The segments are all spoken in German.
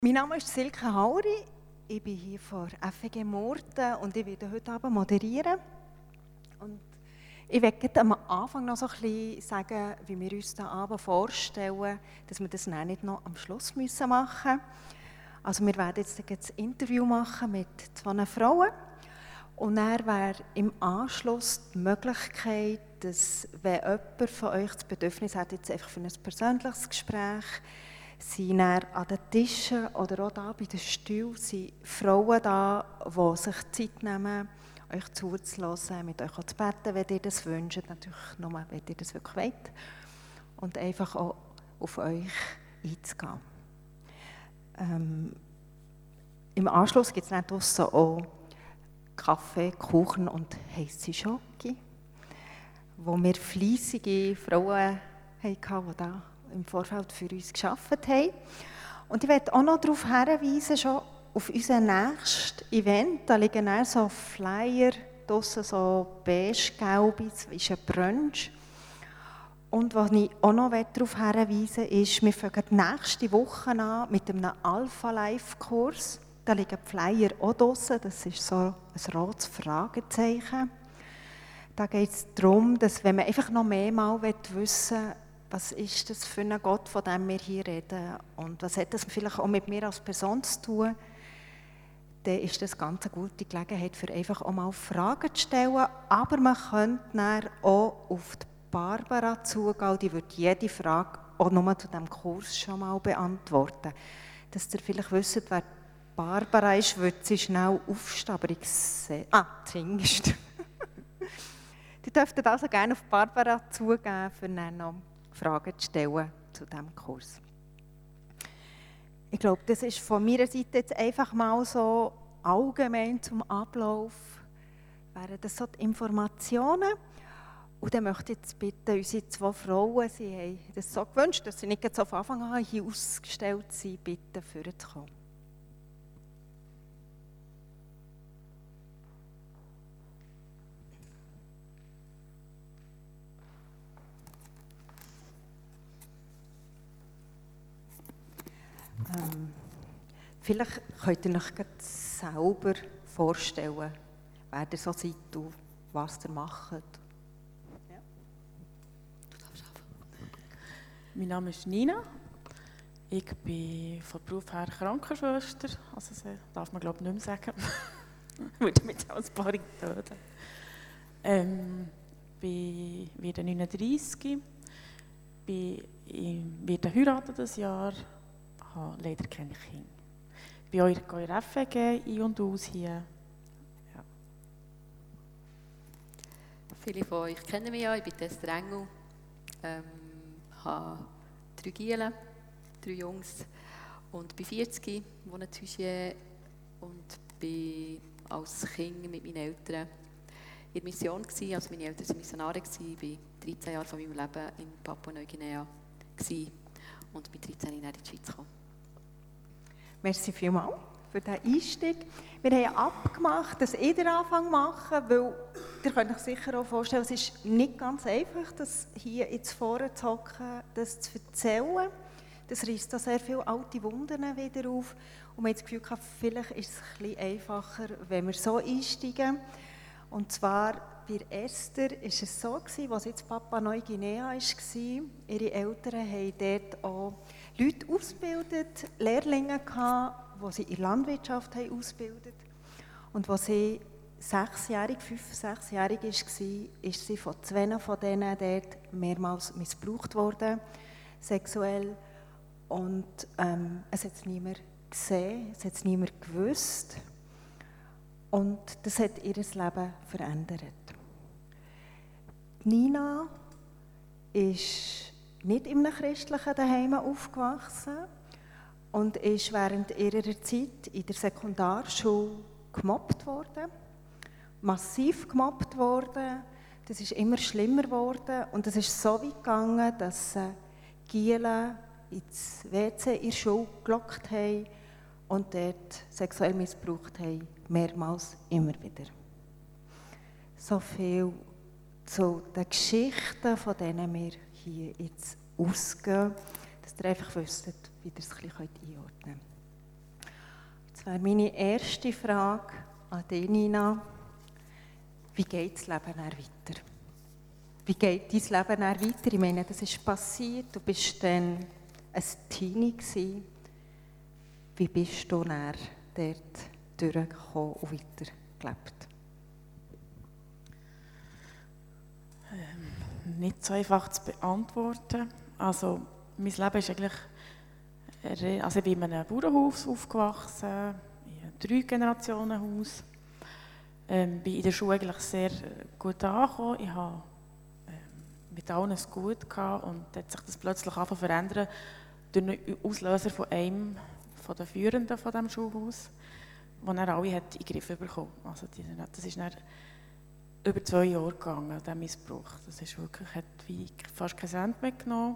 Mein Name ist Silke Hauri, ich bin hier von FEG Murten und ich werde heute Abend moderieren. Und ich werde am Anfang noch so ein bisschen sagen, wie wir uns diesen Abend vorstellen, dass wir das dann nicht noch am Schluss machen müssen. Also wir werden jetzt ein Interview machen mit 2 Frauen und dann wäre im Anschluss die Möglichkeit, dass, wenn jemand von euch das Bedürfnis hat, jetzt einfach für ein persönliches Gespräch, sind dann an den Tischen oder auch da bei den Stühlen sind Frauen da, die sich Zeit nehmen, euch zuzuhören, mit euch zu beten, wenn ihr das wünscht, natürlich nur, wenn ihr das wirklich wollt, und einfach auch auf euch einzugehen. Im Anschluss gibt es dann draussen auch Kaffee, Kuchen und heisse Schoki, wo wir fleissige Frauen hatten, die da im Vorfeld für uns gearbeitet haben. Und ich möchte auch noch darauf hinweisen, schon auf unser nächstes Event, da liegen dann so Flyer, draussen so beige-gelbe, das ist ein Brunch. Und was ich auch noch darauf hinweisen will, ist, wir fangen nächste Woche an mit einem Alpha-Life-Kurs. Da liegen die Flyer auch draussen, das ist so ein rotes Fragezeichen. Da geht es darum, dass wenn man einfach noch mehrmals wissen will, was ist das für ein Gott, von dem wir hier reden, und was hat das vielleicht auch mit mir als Person zu tun, dann ist das ganz eine gute Gelegenheit, für einfach auch mal Fragen zu stellen. Aber man könnte dann auch auf die Barbara zugehen, die wird jede Frage auch nur zu diesem Kurs schon mal beantworten. Dass ihr vielleicht wisst, wer Barbara ist, wird sie schnell aufstehen, aber ich sehe... zuhinterst. Die dürften also gerne auf Barbara zugehen, für dann noch Fragen zu stellen zu diesem Kurs. Ich glaube, das ist von meiner Seite jetzt einfach mal so allgemein zum Ablauf, wären das so die Informationen. Und dann möchte ich jetzt bitten, unsere 2 Frauen, sie haben das so gewünscht, dass sie nicht so von Anfang an hier ausgestellt sind, bitten, vorzukommen. Vielleicht könnt ihr euch selber vorstellen, wer ihr so seid und was ihr macht. Ja. Mein Name ist Nina. Ich bin von Beruf her Krankenschwester. Also das darf man glaube ich nicht mehr sagen. Ich würde mich als Paar töten. Werde 39, werde heiraten dieses Jahr, habe leider keine Kinder. Ich bin auch in der FEG ein und aus hier. Ja. Viele von euch kennen mich ja, ich bin Esther Engel, habe 3 Gielen, 3 Jungs und bin 40, wohne in Thusier und bin als Kind mit meinen Eltern in der Mission gewesen. Also meine Eltern waren Missionare gewesen. Ich war 13 Jahre von meinem Leben in Papua-Neuguinea und mit 13 in die Schweiz gekommen. Merci vielmals für diesen Einstieg. Wir haben abgemacht, dass ich den Anfang mache, weil ihr könnt euch sicher auch vorstellen, es ist nicht ganz einfach, das hier jetzt vorne zu hocken, das zu erzählen. Das reißt da sehr viele alte Wunden wieder auf. Und man hat das Gefühl, vielleicht ist es ein bisschen einfacher, wenn wir so einsteigen. Und zwar bei Esther war es so, als sie in Papua-Neuguinea war, ihre Eltern haben dort auch Leute ausgebildet, Lehrlinge gehabt, die sie in der Landwirtschaft haben ausgebildet. Und als sie 5-, 6-jährig war, ist sie von 2 von denen dort mehrmals missbraucht worden, sexuell. Und es hat es niemand gesehen, es hat es niemand gewusst. Und das hat ihr Leben verändert. Nina ist nicht in einem christlichen Zuhause aufgewachsen und ist während ihrer Zeit in der Sekundarschule gemobbt worden. Massiv gemobbt worden. Das ist immer schlimmer geworden und es ist so weit gegangen, dass sie Gielen ins WC in der Schule gelockt haben und dort sexuell missbraucht haben, mehrmals, immer wieder. So viel zu den Geschichten, von denen wir hier jetzt ausgehen, dass ihr einfach wisst, wie ihr es ein bisschen einordnen könnt. Jetzt wäre meine erste Frage an dich, Nina. Wie geht das Leben dann weiter? Wie geht dein Leben dann weiter? Ich meine, das ist passiert, du bist dann ein Teenie gewesen. Wie bist du dann dort durchgekommen und weitergelebt? Nicht so einfach zu beantworten. Also, mein Leben ist eigentlich... Also ich bin in einem Bauernhaus aufgewachsen, in einem 3-Generationen-Haus. Bin in der Schule eigentlich sehr gut angekommen. Ich hatte mit allen es gut gehabt und dann hat sich das plötzlich angefangen zu verändern durch einen Auslöser von einem von den Führenden von diesem Schulhaus, den er alle hat in den Griff bekommen. Also das ist dann über 2 Jahre gegangen, dieser Missbrauch. Das ist wirklich, hat wie fast kein Cent mitgenommen.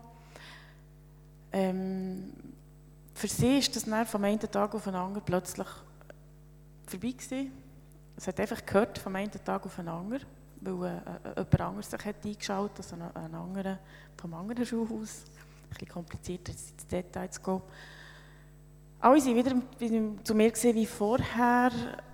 Für sie ist das dann vom einen Tag auf den anderen plötzlich vorbei gewesen. Es hat einfach gehört vom einen Tag auf den anderen, weil jemand anderes sich hat eingeschaltet, also ein anderer vom anderen Schulhaus. Ein bisschen komplizierter ins Detail zu gehen. Alle waren wieder zu mir wie vorher.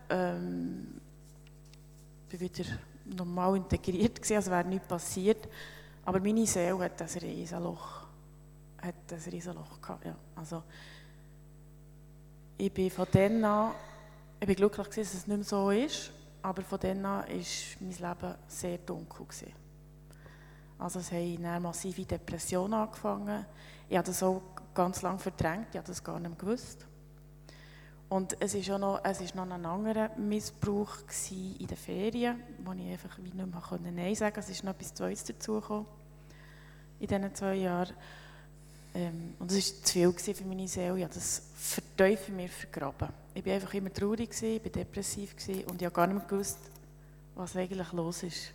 Ich war wieder normal integriert gewesen, also wäre nichts passiert. Aber meine Seele hat ein Riesenloch gehabt, ja. Also, ich bin von dann an, ich bin glücklich gewesen, dass es nicht mehr so ist, aber von dann an war mein Leben sehr dunkel gewesen. Also es haben dann massive Depressionen angefangen. Ich habe das auch ganz lange verdrängt, ich habe das gar nicht mehr gewusst. Und es war noch ein anderer Missbrauch in den Ferien, wo ich einfach wie nicht mehr Nein sagen konnte. Es ist noch etwas Zweites dazugekommen in diesen 2 Jahren. Und das war zu viel für meine Seele. Ich habe das vertieft in mir vergraben. Ich war einfach immer traurig, ich war depressiv und ich habe gar nicht mehr gewusst, was eigentlich los ist.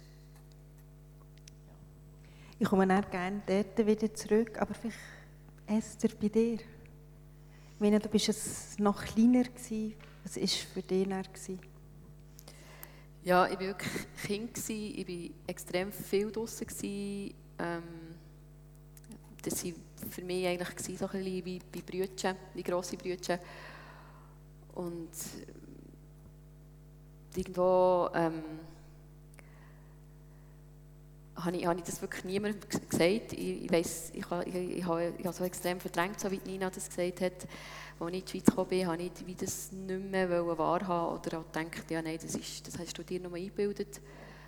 Ich komme dann gerne dort wieder zurück, aber vielleicht Esther bei dir. Ich meine, du warst noch kleiner gewesen. Was war für dich dann? Ja, ich war wirklich Kind, ich war extrem viel draussen. Das war für mich eigentlich so ein bisschen wie Brütchen, wie grosse Brütchen. Und irgendwo habe ich das wirklich niemandem gesagt. Ich weiss, ich habe so extrem verdrängt, so wie Nina das gesagt hat. Als ich in die Schweiz gekommen bin, habe ich das nicht mehr wahrhaben oder auch gedacht, ja, nein, das hast du dir nur eingebildet.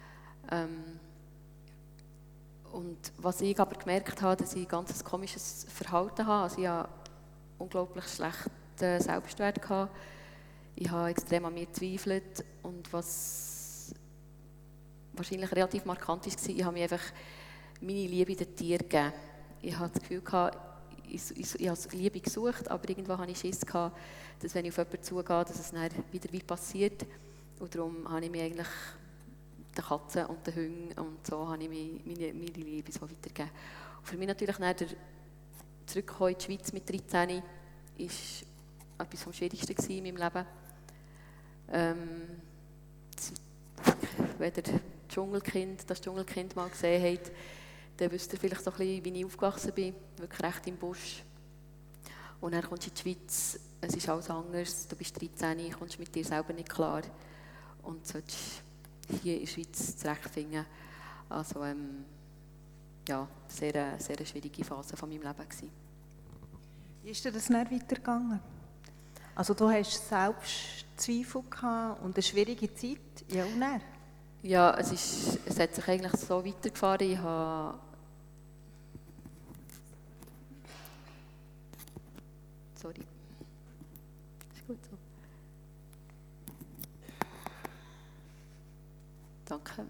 Und was ich aber gemerkt habe, dass ich ein ganz komisches Verhalten habe. Also ich hatte unglaublich schlechten Selbstwert gehabt. Ich habe extrem an mir gezweifelt und was wahrscheinlich relativ markant war, ich habe mir einfach meine Liebe den Tieren gegeben. Ich hatte das Gefühl gehabt, ich habe Liebe gesucht, aber irgendwo hatte ich Schiss gehabt, dass wenn ich auf jemanden zugehe, dass es dann wieder wie passiert. Und darum habe ich mich eigentlich den Katzen und den Hunden und so habe ich meine Liebe so weitergegeben. Und für mich natürlich dann der Zurückkommen in die Schweiz mit 13 war etwas vom Schwierigsten in meinem Leben. Wenn ihr das Dschungelkind mal gesehen habt, dann wisst ihr vielleicht so ein bisschen, wie ich aufgewachsen bin, wirklich recht im Busch. Und dann kommst du in die Schweiz, es ist alles anders, du bist 13, kommst mit dir selber nicht klar und sollst hier in der Schweiz zurechtfinden. Also ja, sehr schwierige Phase von meinem Leben gewesen. Wie ist dir das dann weitergegangen? Also du hast Selbstzweifel gehabt und eine schwierige Zeit, ja und dann? Ja, es hat sich eigentlich so weitergefahren. Ich habe... Sorry. Ist gut so. Danke.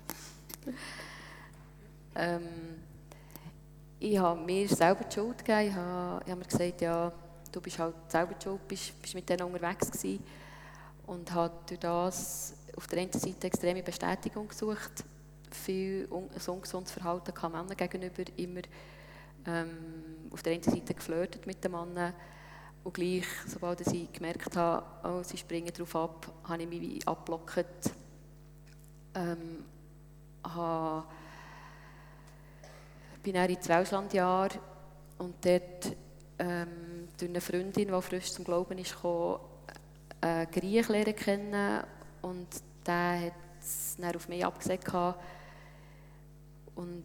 Ich habe mir selber die Schuld gegeben. Ich habe mir gesagt, ja, du bist halt selber die Schuld, bist mit denen unterwegs gewesen. Und habe durch das auf der einen Seite extreme Bestätigung gesucht, viel ein ungesundes Verhalten kann Männern gegenüber, immer auf der einen Seite geflirtet mit den Männern und gleich, sobald ich gemerkt habe, oh, sie springen darauf ab, habe ich mich abgeblockt. Bin dann ins Welschlandjahr und dort durch eine Freundin, die frisch zum Glauben ist gekommen, einen Griech lernen kennen und der hat es dann auf mich abgesehen. Und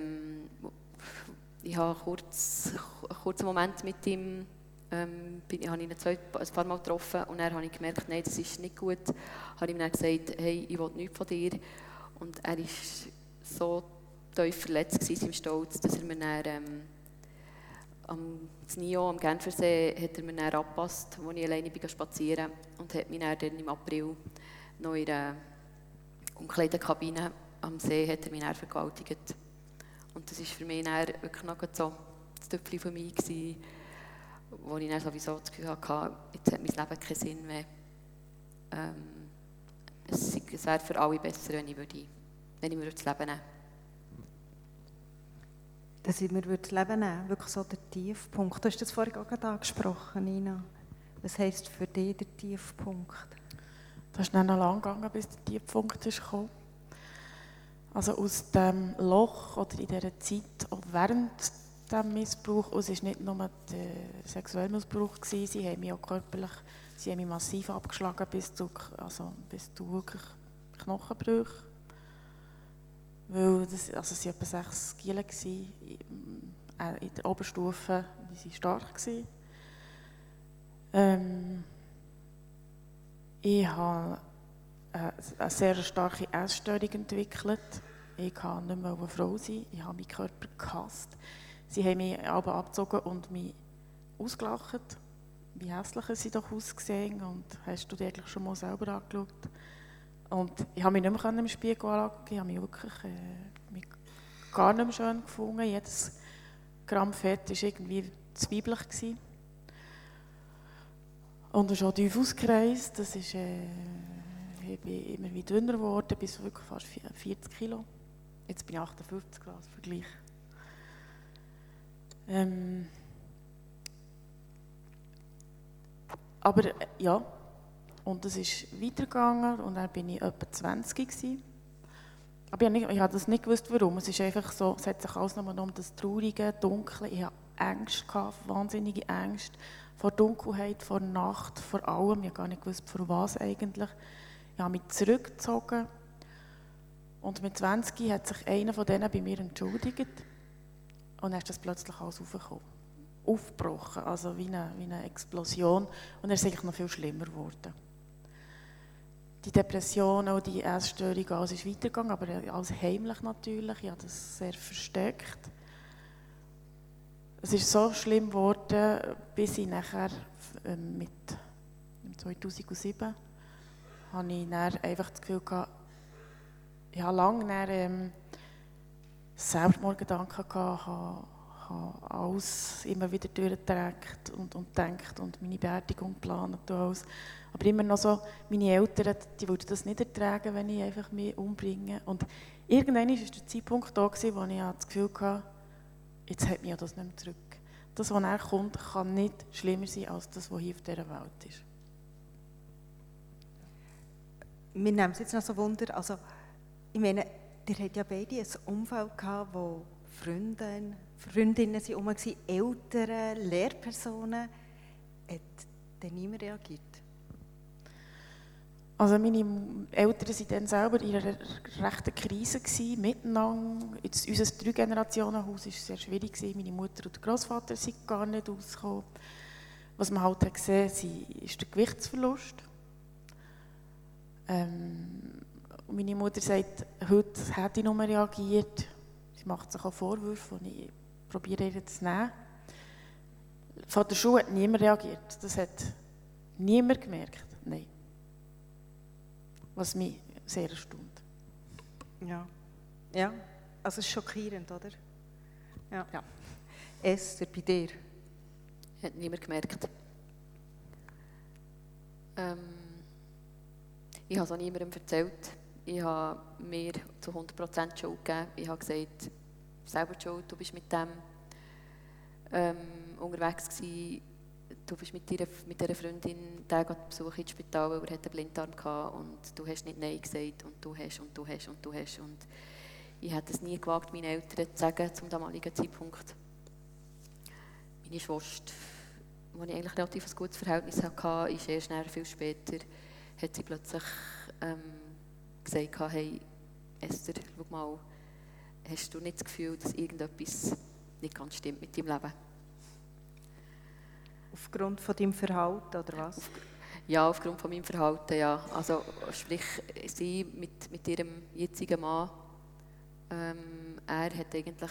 ich habe einen kurzen Moment mit ihm, habe ihn ein paar Mal getroffen und dann habe ich gemerkt, nein, das ist nicht gut. Habe ihm dann gesagt, hey, ich will nichts von dir. Und er war so tief verletzt in seinem Stolz, dass er mir dann am NIO, am Genfersee, hat er mir dann angepasst, als ich alleine spazieren bin und hat mich dann im April noch in einer Umkleidekabine am See hat er mich dann vergewaltigt. Und das war für mich dann wirklich noch so das Töpfchen von mir, wo ich dann sowieso das Gefühl hatte, jetzt hat mein Leben keinen Sinn mehr. Es wäre für alle besser, wenn ich mir das Leben nehmen würde. Dass ich mir das Leben nehmen, wirklich so der Tiefpunkt. Du hast das vorhin auch gerade angesprochen, Nina. Was heisst für dich der Tiefpunkt? Das ist dann noch lang gegangen, bis der Tiefpunkt kam. Also aus dem Loch oder in dieser Zeit, auch während dem Missbrauch, es war nicht nur der sexuelle Missbrauch, sie haben mich auch körperlich, sie haben mich massiv abgeschlagen bis zu wirklich Knochenbrüche. Weil das, also es waren etwa 6 Kilo, in der Oberstufe, die waren stark. Ich habe eine sehr starke Essstörung entwickelt. Ich kann nicht mehr eine Frau sein. Ich habe meinen Körper gehasst. Sie haben mich aber abgezogen und mich ausgelacht. Wie hässlich sie doch ausgesehen. Und hast du dich eigentlich schon mal selber angeschaut? Und ich habe mich nicht mehr im Spiegel anschauen. Ich habe mich wirklich mich gar nicht mehr schön gefunden. Jedes Gramm Fett war irgendwie zweibelig. Und es ist auch tief ausgereist. Das ist, ich bin immer wieder dünner geworden, bis wirklich fast 40 Kilo. Jetzt bin ich 58 als Vergleich. Aber ja, und es ist weitergegangen und dann bin ich etwa 20 gewesen. Aber ich habe das nicht gewusst, warum. Es ist einfach so, es hat sich alles nochmal um das Traurige, Dunkle. Ich hatte Ängste gehabt, wahnsinnige Ängste vor Dunkelheit, vor Nacht, vor allem. Ich habe gar nicht gewusst, vor was eigentlich. Ich habe mich zurückgezogen und mit 20 hat sich einer von denen bei mir entschuldigt und dann ist das plötzlich alles aufgebrochen, also wie eine Explosion und er ist eigentlich noch viel schlimmer geworden. Die Depression, auch die Essstörung, alles ist weitergegangen, aber alles heimlich natürlich, ich habe das sehr versteckt. Es ist so schlimm geworden, bis ich nachher mit 2007 habe ich dann einfach das Gefühl gehabt, ich habe lange Selbstmordgedanken gehabt, habe alles immer wieder durchgedacht und gedacht und meine Beerdigung geplant und alles. Aber immer noch so, meine Eltern, die würden das nicht ertragen, wenn ich einfach mich umbringe. Und irgendwann war der Zeitpunkt da, wo ich das Gefühl hatte, jetzt hält mich das nicht mehr zurück. Das, was nachher kommt, kann nicht schlimmer sein als das, was hier auf dieser Welt ist. Wir nehmen es jetzt noch so Wunder, also ich meine, ihr hattet ja beide ein Umfeld gehabt, wo Freundinnen waren, Eltern, Lehrpersonen. Hat dann niemand reagiert? Also meine Eltern waren dann selber in einer rechten Krise miteinander. Unser 3-Generationen-Haus war sehr schwierig. Meine Mutter und der Großvater sind gar nicht rausgekommen. Was man halt hat gesehen hat, ist der Gewichtsverlust. Meine Mutter sagt, heute hätte ich noch mal reagiert. Sie macht sich auch Vorwürfe und ich probiere ihr zu nehmen. Von der Schule hat niemand reagiert. Das hat niemand gemerkt. Nein. Was mich sehr erstaunt. Ja. Ja, also es ist schockierend, oder? Ja. Esther, bei dir? Hat niemand gemerkt. Ich habe es auch niemandem erzählt. Ich habe mir zu 100% Schuld gegeben. Ich habe gesagt, selber die Schuld, du bist mit dem unterwegs gewesen. Du bist mit dieser Freundin den besuchen ins Spital, weil er einen Blinddarm hatte und du hast nicht Nein gesagt und du hast und du hast und du hast. Und ich hätte es nie gewagt, meinen Eltern zu sagen, zum damaligen Zeitpunkt. Meine Schwester wo ich eigentlich relativ ein gutes Verhältnis hatte, ist erst viel später, hat sie plötzlich gesagt, hey Esther, schau mal, hast du nicht das Gefühl, dass irgendetwas nicht ganz stimmt mit deinem Leben? Aufgrund von deinem Verhalten, oder was? Ja, aufgrund von meinem Verhalten, ja. Also sprich, sie mit ihrem jetzigen Mann, er hat eigentlich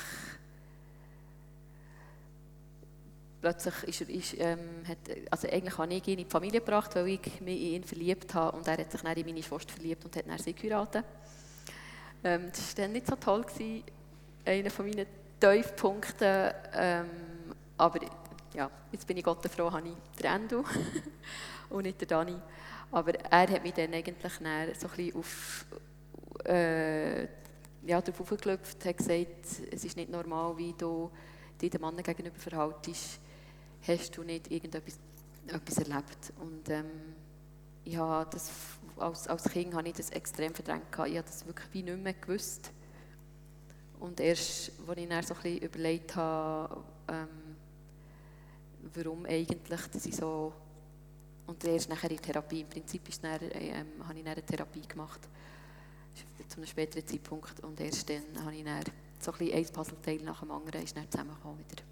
plötzlich also eigentlich habe ich ihn in die Familie gebracht, weil ich mich in ihn verliebt habe und er hat sich dann in meine Schwester verliebt und hat dann sie geheiratet. Das war dann nicht so toll, einer von meinen Tiefpunkten, aber ja, jetzt bin ich Gott froh, habe ich den Endo und nicht den Dani. Aber er hat mich dann eigentlich dann so ein bisschen darauf aufgeklopft, hat gesagt, es ist nicht normal, wie du dich dem Mann gegenüber verhaltest, hast du nicht etwas erlebt. Und ich habe das, als Kind habe ich das extrem verdrängt. Ich habe das wirklich wie nicht mehr gewusst. Und erst, als ich dann so ein bisschen überlegt habe, warum eigentlich, dass ich so... Und erst nachher in Therapie. Im Prinzip habe ich dann eine Therapie gemacht. Zu einem späteren Zeitpunkt. Und erst dann habe ich dann so ein bisschen ein Puzzleteil nach dem anderen ist dann zusammengekommen wieder.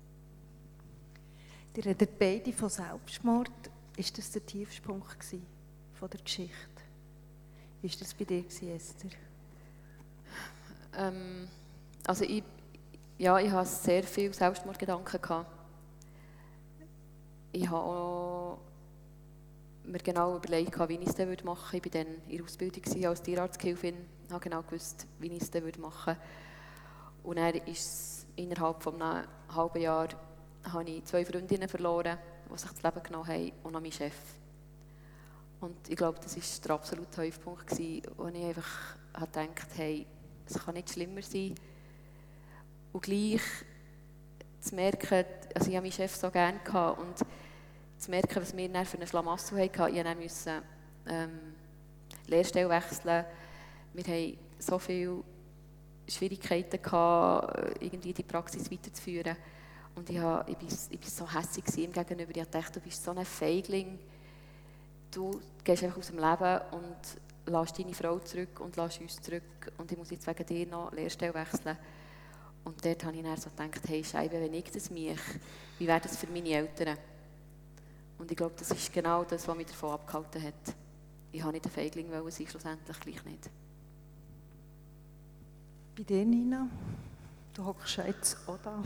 Ihr redet beide von Selbstmord. Ist das der Tiefpunkt von der Geschichte? Wie war das bei dir, Esther? Also ich hatte sehr viele Selbstmordgedanken gehabt. Ich habe auch mir genau überlegt, wie ich es dann machen würde. Ich war dann in der Ausbildung als Tierarzthilfin. Ich habe genau gewusst, wie ich es dann machen würde. Und dann ist es innerhalb von einem halben Jahr habe ich 2 Freundinnen verloren, die sich das Leben genommen haben, und auch meinen Chef. Und ich glaube, das war der absolute Tiefpunkt, wo ich einfach gedacht habe, hey, es kann nicht schlimmer sein. Und gleich zu merken, also ich habe meinen Chef so gerne gehabt, und zu merken, was wir dann für einen Schlamassel hatten. Ich musste Lehrstelle wechseln. Wir hatten so viele Schwierigkeiten gehabt, irgendwie die Praxis weiterzuführen. Und ich war so hässlich ihm gegenüber. Ich dachte, du bist so ein Feigling. Du gehst einfach aus dem Leben und lässt deine Frau zurück und lässt uns zurück. Und ich muss jetzt wegen dir noch Lehrstelle wechseln. Und dort habe ich dann so gedacht, hey Scheibe, wenn ich das mache, wie wäre das für meine Eltern? Und ich glaube, das ist genau das, was mich davon abgehalten hat. Ich wollte nicht ein Feigling sein, schlussendlich gleich nicht. Bei dir, Nina? Du hockst jetzt auch da.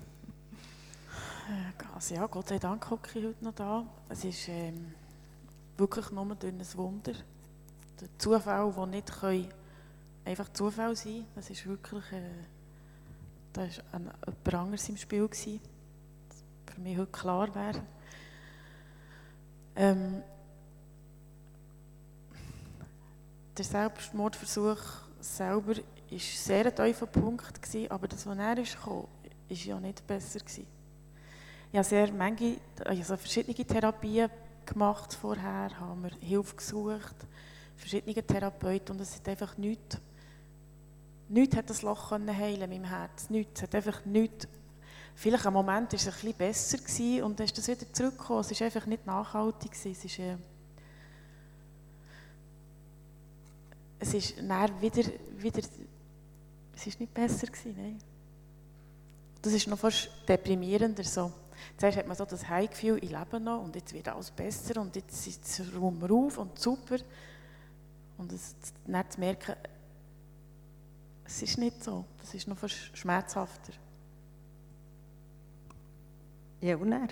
Also ja, Gott sei Dank hocke ich heute noch da. Es ist wirklich nur durch ein Wunder. Der Zufall, der nicht einfach Zufall sein kann, das ist wirklich... da war jemand anderes im Spiel, das für mich heute klar wäre. Der Selbstmordversuch selber war sehr ein tiefer Punkt, aber das, was näher kam, war ja nicht besser. Ich habe verschiedene Therapien gemacht vorher, haben mir Hilfe gesucht, verschiedene Therapeuten, und es hat einfach nichts hat das Loch heilen in meinem Herz. Nichts, hat einfach nichts. Vielleicht am Moment war es ein bisschen besser gewesen, und dann ist das wieder zurückgekommen. Es war einfach nicht nachhaltig gewesen. Es ist dann wieder es ist nicht besser gewesen, nein. Das ist noch fast deprimierender so. Zuerst hat man so das Heimgefühl, ich lebe noch und jetzt wird alles besser und jetzt räumen wir auf und super. Und dann zu merken, es ist nicht so. Das ist noch fast schmerzhafter. Ja, und er?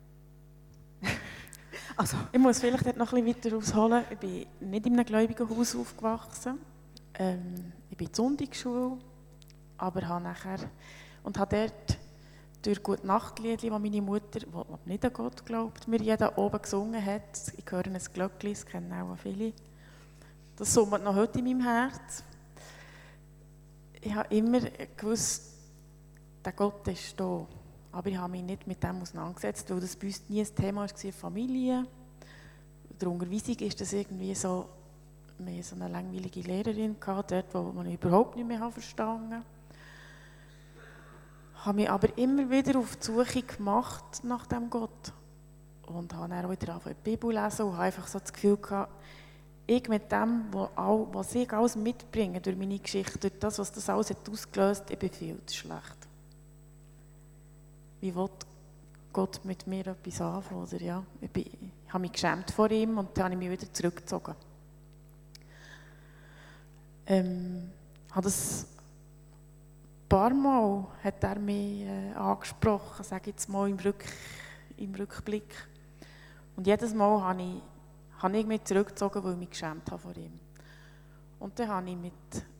Also, ich muss vielleicht noch ein bisschen weiter ausholen. Ich bin nicht in einem gläubigen Haus aufgewachsen. Ich bin in der Sonntagsschule, aber habe dort durch gute Nachtlieder, die meine Mutter, die nicht an Gott glaubt, mir jeder oben gesungen hat. Ich höre ein Glöckchen, das kennen auch viele. Das summt noch heute in meinem Herz. Ich habe immer gewusst, der Gott ist da. Aber ich habe mich nicht mit dem auseinandergesetzt, weil das bei uns nie ein Thema war, Familie. In der Unterweisung ist das irgendwie so, wir hatten so eine langweilige Lehrerin gehabt, dort, wo man überhaupt nicht mehr verstanden habe. Ich habe mich aber immer wieder auf die Suche gemacht nach dem Gott. und habe dann auch wieder angefangen, die Bibel zu lesen und habe einfach so das Gefühl gehabt, ich mit dem, was ich alles mitbringe durch meine Geschichte, durch das, was das alles hat ausgelöst, ich bin viel zu schlecht. Wie will Gott mit mir etwas anfangen? Oder ja, ich habe mich geschämt vor ihm und dann habe ich mich wieder zurückgezogen. Habe das ein paar Mal hat er mich angesprochen, sage ich jetzt mal im Rückblick. Und jedes Mal habe ich mich zurückgezogen, weil ich mich geschämt habe vor ihm. Und dann habe ich mit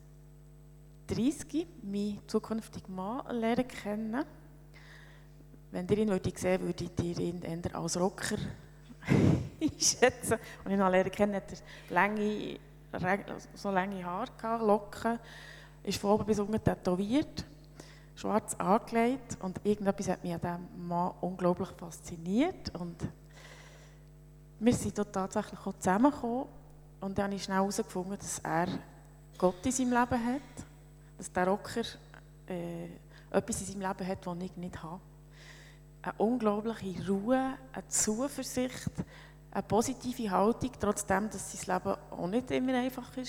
30 meinen zukünftigen Mann lernen kennen. Wenn ihr ihn sehen würdet ihr ihn eher als Rocker einschätzen. Und ich lernen kennen, hat er so lange Haare gehabt, Locken, ist von oben bis unten tätowiert, schwarz angelegt. Und irgendetwas hat mich an diesem Mann unglaublich fasziniert. Und wir sind dort tatsächlich auch zusammengekommen und dann habe ich schnell herausgefunden, dass er Gott in seinem Leben hat, dass der Rocker etwas in seinem Leben hat, das ich nicht habe. Eine unglaubliche Ruhe, eine Zuversicht, eine positive Haltung, trotzdem, dass sein Leben auch nicht immer einfach war.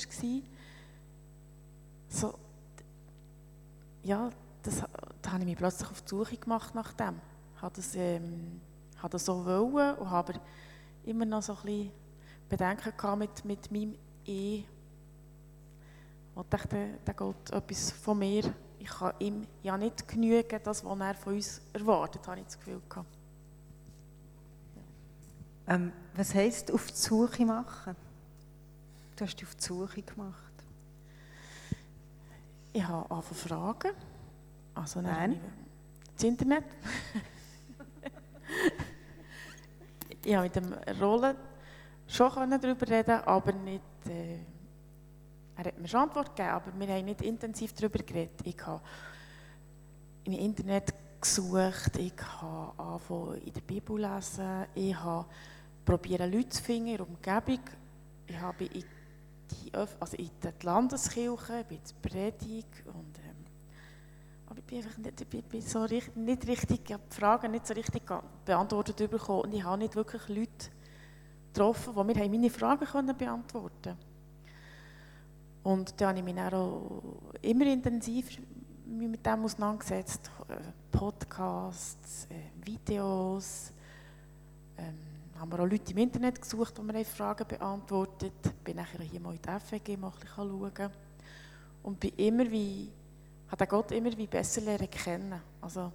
So, ja, da habe ich mich plötzlich auf die Suche gemacht nach dem. Ich habe das so wollen und habe immer noch so ein bisschen Bedenken gehabt mit meinem Ich. Und ich dachte, der Gott etwas von mir. Ich kann ihm ja nicht genügen, das, was er von uns erwartet, habe ich das Gefühl gehabt. Was heisst auf die Suche machen? Du hast dich auf die Suche gemacht. Ich habe angefangen zu fragen. Also das Internet. Ich konnte mit dem Roland schon darüber reden, aber nicht. Er hat mir schon Antwort gegeben, aber wir haben nicht intensiv darüber geredet. Ich habe im Internet gesucht, ich habe angefangen in der Bibel zu lesen, ich habe probiert, Leute zu finden in der Umgebung. Ich habe in die Landeskirche, in die Predigt und aber ich bin einfach nicht richtig, ich habe die Fragen nicht so richtig beantwortet bekommen und ich habe nicht wirklich Leute getroffen, die mir meine Fragen beantworten konnten. Und dann habe ich mich dann auch immer intensiver mit dem auseinandergesetzt. Podcasts, Videos. Haben wir auch Leute im Internet gesucht, die mir Fragen beantwortet haben. Bin nachher hier mal in der FWG mal ein bisschen schauen. Und hat den Gott immer wie besser lernen kennen. Also,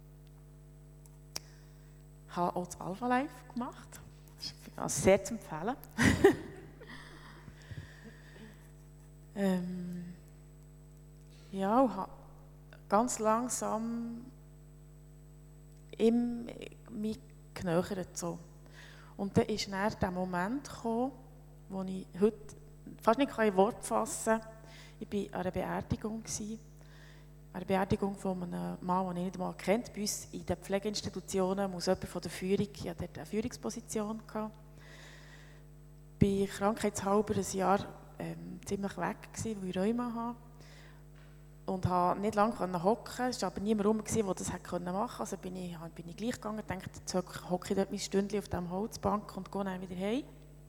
ich habe auch das Alpha Life gemacht. Das ist sehr zu empfehlen. Ja, und habe ganz langsam mich genähert. So. Und dann ist dann der Moment gekommen, wo ich heute fast nicht in Wort fassen kann. Ich war an einer Beerdigung. Eine Beerdigung von einem Mann, den ich nicht einmal kennt. Bei uns in den Pflegeinstitutionen muss jemand von der Führung, ich hatte dort eine Führungsposition gehabt. Ich war krankheitshalber ein Jahr ziemlich weg gewesen, weil ich Rheuma hatte. Und konnte nicht lange hocken. Es war aber niemand herum, der das machen konnte. Also bin ich gleich gegangen und dachte, jetzt hocke ich dort mein Stündchen auf dieser Holzbank und gehe dann wieder heim.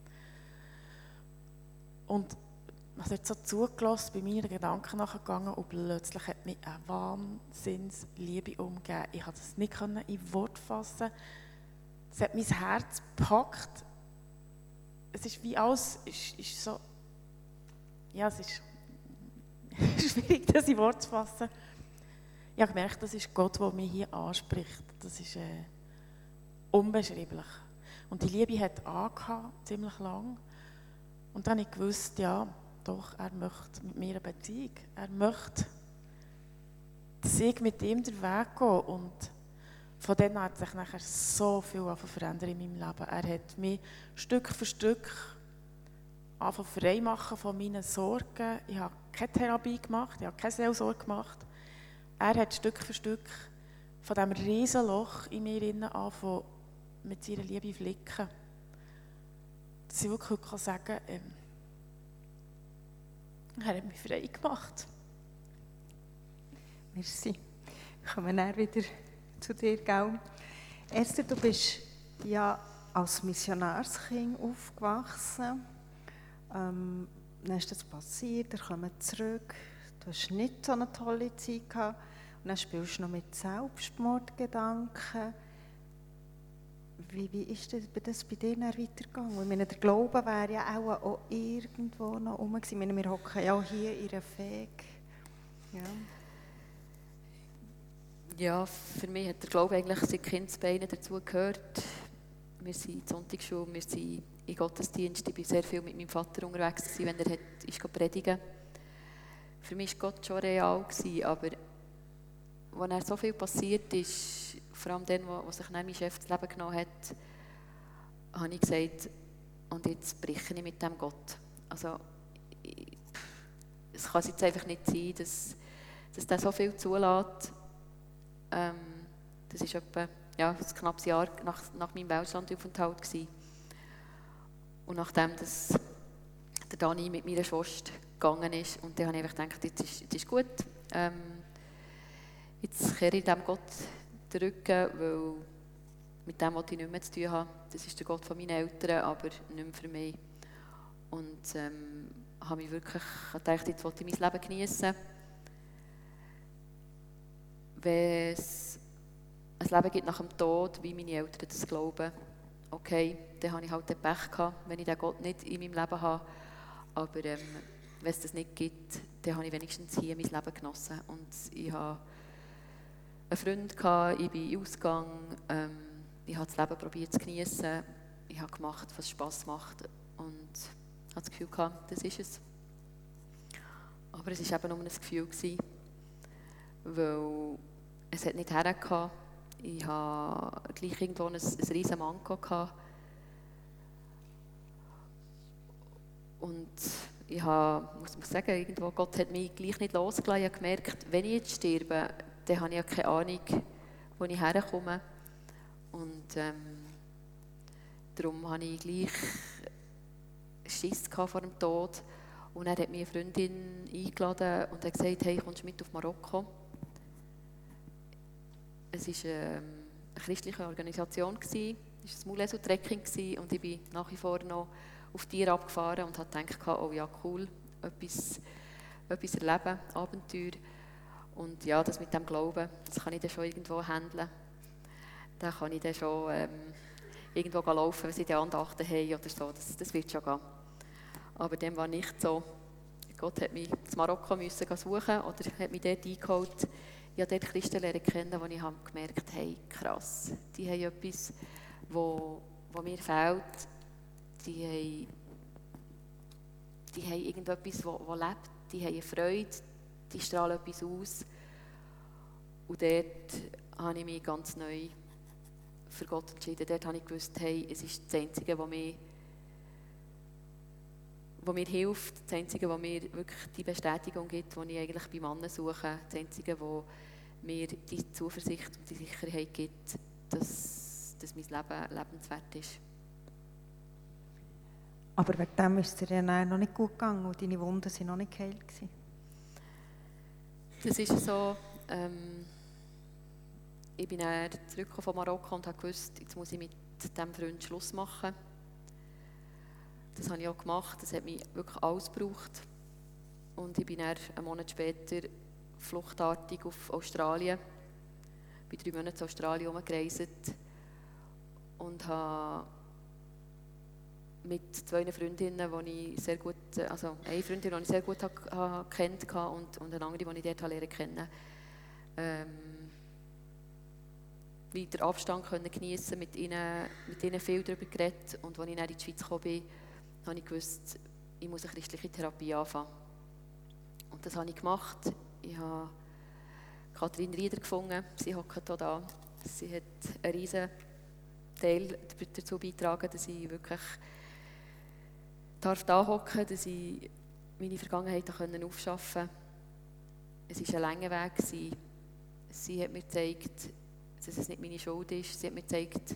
Und ich habe so zugelassen, bei meinen Gedanken nachgegangen und plötzlich hat mich eine Wahnsinnsliebe umgegeben. Ich konnte das nicht in Wort fassen. Es hat mein Herz gepackt. Es ist wie alles, ist so, ja, es ist schwierig, das in Wort zu fassen. Ich habe gemerkt, das ist Gott, der mich hier anspricht. Das ist unbeschreiblich. Und die Liebe hat angehört, ziemlich lang. Und dann habe ich gewusst, ja, doch, er möchte mit mir eine Beziehung. Er möchte, dass ich mit ihm den Weg gehe. Und von dann hat sich nachher so viel verändert in meinem Leben. Er hat mich Stück für Stück frei machen von meinen Sorgen. Ich habe keine Therapie gemacht, ich habe keine Seelsorge gemacht. Er hat Stück für Stück von diesem Riesenloch in mir angefangen, mit seiner Liebe flicken. Dass ich wirklich sagen kann, er hat mich frei gemacht. Merci. Wir kommen dann wieder zu dir, gell? Esther, du bist ja als Missionarskind aufgewachsen. Dann ist das passiert, ihr kommt zurück. Du hast nicht so eine tolle Zeit gehabt. Und dann spielst du noch mit Selbstmordgedanken. Wie ist das bei dir dann weitergegangen? Ich meine, der Glaube wäre ja auch irgendwo noch rum gewesen. Ich meine, wir hocken ja auch hier in einer Feg. Ja. Ja, für mich hat der Glaube eigentlich seit Kindesbeinen dazu gehört. Wir sind in der Sonntagsschule, wir sind in Gottesdienst. Ich war sehr viel mit meinem Vater unterwegs, wenn er ist predigen. Für mich war Gott schon real, aber als dann so viel passiert ist, vor allem dann, wo sich mein Chef das Leben genommen hat, habe ich gesagt, und jetzt breche ich mit dem Gott. Also, es kann jetzt einfach nicht sein, dass der so viel zulässt. Das war etwa ein knappes Jahr nach meinem Weltlandaufenthalt gewesen. Und nachdem dass der Dani mit meiner Schwester gegangen ist, und dann habe ich einfach gedacht, jetzt ist gut. Jetzt kehre ich dem Gott den Rücken, weil mit dem, was ich nicht mehr zu tun habe, das ist der Gott von meinen Eltern, aber nicht mehr für mich. Und habe mich wirklich gedacht, jetzt will ich mein Leben genießen. Wenn es ein Leben gibt nach dem Tod, wie meine Eltern das glauben, okay, dann habe ich halt den Pech gehabt, wenn ich den Gott nicht in meinem Leben habe. Aber wenn es das nicht gibt, dann habe ich wenigstens hier mein Leben genossen. Und ich habe einen Freund gehabt, ich bin ausgegangen, ich habe das Leben probiert zu genießen, ich habe gemacht, was Spass macht und habe das Gefühl gehabt, das ist es. Aber es war eben nur ein Gefühl gewesen, weil es hat nicht hergekommen. Ich hatte gleich irgendwo ein riesen Manko gehabt. Und ich muss sagen, irgendwo, Gott hat mich gleich nicht losgelassen. Ich habe gemerkt, wenn ich jetzt sterbe, dann habe ich ja keine Ahnung, wo ich herkomme. Und darum hatte ich gleich Schiss vor dem Tod. Und er hat mich eine Freundin eingeladen und hat gesagt, hey, kommst du mit auf Marokko? Es war eine christliche Organisation, es war ein Mulesel-Trekking und ich bin nach wie vor noch auf Tiere abgefahren und habe gedacht, oh ja, cool, etwas erleben, Abenteuer. Und ja, das mit dem Glauben, das kann ich dann schon irgendwo handeln. Da kann ich dann schon irgendwo laufen, wenn sie die Andachten haben oder so, das wird schon gehen. Aber dem war nicht so. Gott hat mich in Marokko suchen oder hat mich dort eingeholt. Ich habe dort Christen lernen kennen, wo ich gemerkt habe, hey, krass, die haben etwas, wo mir fehlt. Die haben irgendetwas, das lebt, die haben eine Freude, die strahlen etwas aus. Und dort habe ich mich ganz neu für Gott entschieden. Dort habe ich gewusst, hey, es ist das Einzige, was mir hilft, das Einzige, was mir wirklich die Bestätigung gibt, die ich eigentlich bei Männern suche, das Einzige, was mir die Zuversicht und die Sicherheit gibt, dass mein Leben lebenswert ist. Aber wegen dem ist es dir ja noch nicht gut gegangen und deine Wunden waren noch nicht geheilt. Das ist so. Ich bin dann zurückgekommen von Marokko und habe gewusst, jetzt muss ich mit diesem Freund Schluss machen. Das habe ich auch gemacht, das hat mich wirklich alles gebraucht. Und ich bin dann einen Monat später fluchtartig auf Australien. Ich bin 3 Monate in Australien herumgereist und habe mit 2 Freundinnen, die ich sehr gut, also eine Freundin, die ich sehr gut kennt und eine andere, die ich dort lernen konnte, weiter Abstand geniessen, mit ihnen viel darüber geredet. Und als ich dann in die Schweiz gekommen bin, habe ich gewusst, ich muss eine christliche Therapie anfangen. Und das habe ich gemacht. Ich habe Kathrin Rieder gefunden, sie hockt hier da. Sie hat einen riesen Teil dazu beigetragen, dass ich wirklich da hocken darf, dass ich meine Vergangenheit aufschaffen konnte. Es war ein langer Weg. Sie hat mir gezeigt, dass es nicht meine Schuld ist. Sie hat mir gezeigt,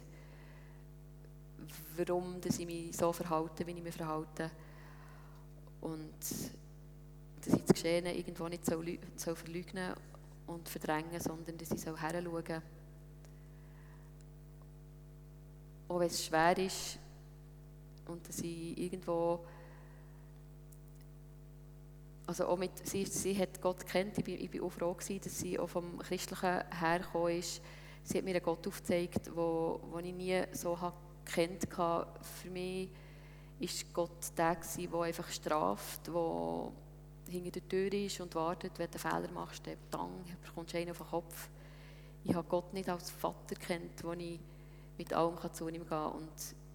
warum dass ich mich so verhalte, wie ich mich verhalte. Und dass ich das Geschehene irgendwo nicht soll verleugnen und verdrängen, sondern dass ich hinschauen soll. auch wenn es schwer ist und dass ich irgendwo, also auch sie hat Gott gekannt, ich bin auch froh gewesen, dass sie auch vom Christlichen hergekommen ist. Sie hat mir einen Gott aufgezeigt, wo ich nie so gekannt habe. Für mich war Gott der, der einfach straft, der hinter der Tür ist und wartet, wenn du einen Fehler machst, dann bekommst du einen auf den Kopf. Ich habe Gott nicht als Vater gekannt, wo ich mit allem zu ihm gehen kann. Und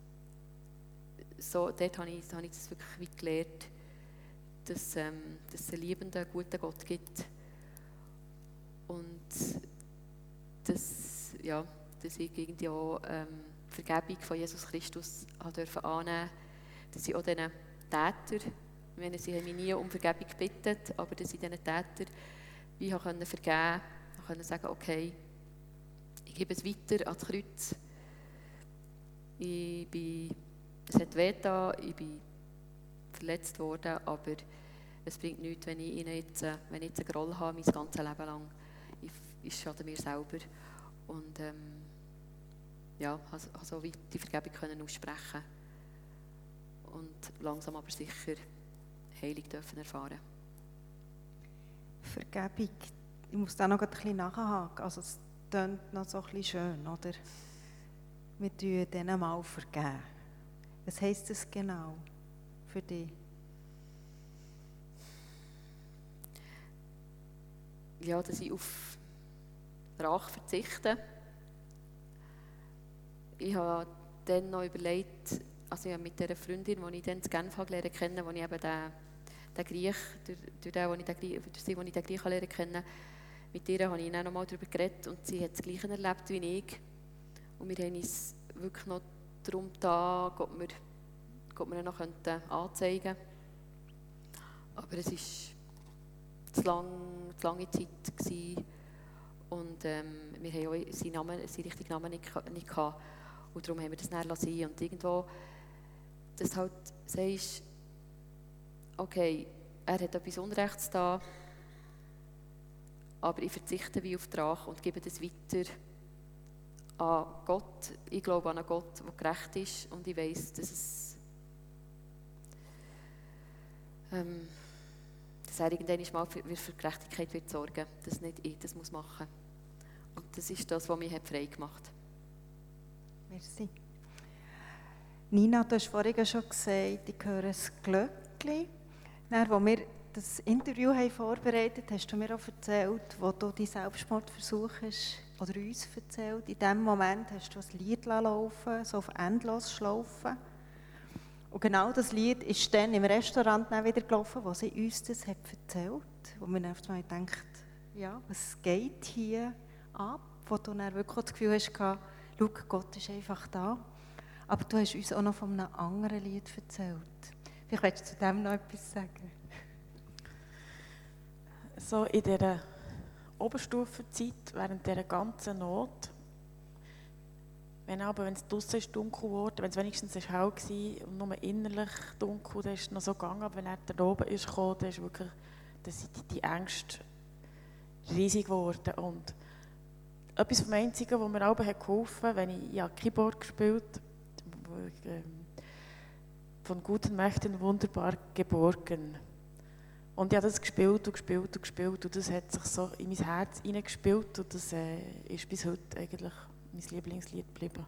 so, dort habe ich das wirklich gelernt, dass es einen liebenden, guten Gott gibt. Und dass ich irgendwie auch die Vergebung von Jesus Christus durfte annehmen, dass ich auch diesen Täter, ich meine, sie haben mich nie um Vergebung gebeten, aber dass ich diesen Täter wie vergeben konnte, sagen, okay, ich gebe es weiter ans Kreuz. Es hat wehgetan, ich bin verletzt worden, aber es bringt nichts, wenn ich jetzt einen Groll habe, mein ganzes Leben lang. Ich schade mir selber. Und also wie die Vergebung können aussprechen und langsam aber sicher Heilung dürfen erfahren. Vergebung, ich muss da noch ein bisschen nachhaken. Also es klingt noch so ein bisschen schön, oder? Wir vergeben denen mal. Was heisst das genau für dich? Ja, dass ich auf Rache verzichte. Ich habe dann noch überlegt, also ich habe mit dieser Freundin, die ich dann in Genf lernen kenne, wo ich eben den Griech, durch sie, wo ich den Griech lernen kenne, mit ihr habe ich dann noch mal darüber geredet und sie hat das Gleiche erlebt wie ich. Und wir haben uns wirklich noch darum getan, ob wir ihn noch anzeigen könnten. Aber es war zu lange Zeit gewesen. Und wir haben auch seinen richtigen Namen nicht gehabt. Und darum haben wir das dann lassen. Und irgendwo, dass du halt sagst, okay, er hat etwas Unrechtes da, aber ich verzichte wie auf die Rache und gebe das weiter an Gott. Ich glaube an einen Gott, der gerecht ist und ich weiss, dass er irgendwann mal für Gerechtigkeit wird sorgen, dass nicht ich das machen muss. Und das ist das, was mich frei gemacht hat. Merci. Nina, du hast vorhin schon gesagt, ich höre ein Glöckchen. Als wir das Interview haben vorbereitet haben, hast du mir auch erzählt, wo du deinen Selbstmordversuch hast, oder uns erzählt. In diesem Moment hast du ein Lied laufen, so auf Endlosschlaufe. Und genau das Lied ist dann im Restaurant wieder gelaufen, wo sie uns das erzählt hat. Wo man einfach mal denkt, ja, was geht hier ab? Wo du dann wirklich das Gefühl hast, schau, Gott ist einfach da. Aber du hast uns auch noch von einem anderen Lied erzählt. Vielleicht willst du zu dem noch etwas sagen? So in dieser Oberstufenzeit, während dieser ganzen Not, wenn es draussen dunkel wurde, wenn es wenigstens hell war und nur innerlich dunkel, dann ist es noch so gegangen, aber wenn er da oben ist gekommen, dann ist wirklich sind die Ängste riesig geworden. Und etwas vom Einzigen, was mir auch geholfen hat, wenn ich Keyboard gespielt habe, von guten Mächten wunderbar geborgen. Und ich habe das gespielt und das hat sich so in mein Herz hineingespielt und das ist bis heute eigentlich mein Lieblingslied geblieben.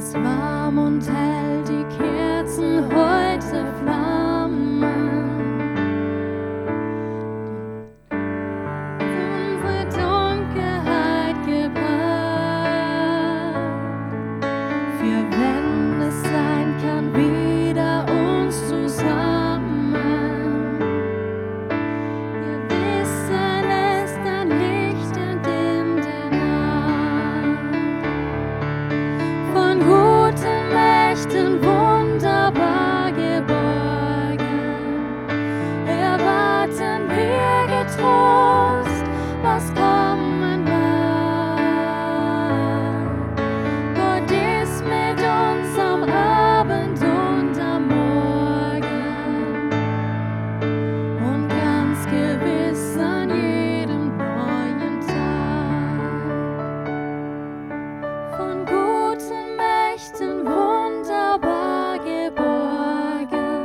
ist warm und hell, die Kerzen heute flammen. Unsere Dunkelheit gebracht, für wenn es sein kann, wieder uns zusammen. Wir wissen, es ist ein Licht in der Nacht, von guten Mächten wunderbar geborgen. Erwarten wir getrost, was kommen mag. Gott ist mit uns am Abend und am Morgen und ganz gewiss an jedem neuen Tag. Von guten Mächten wunderbar geborgen,